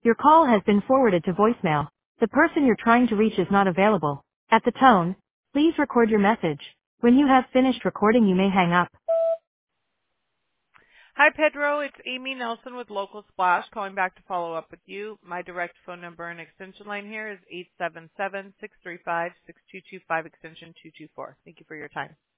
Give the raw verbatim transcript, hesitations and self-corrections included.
Your call has been forwarded to voicemail. The person you're trying to reach is not available. At the tone, please record your message. When you have finished recording, you may hang up. Hi, Pedro. It's Amy Nelson with Local Splash calling back to follow up with you. My direct phone number and extension line here is eight seven seven, six three five, six two two five, extension two two four. Thank you for your time.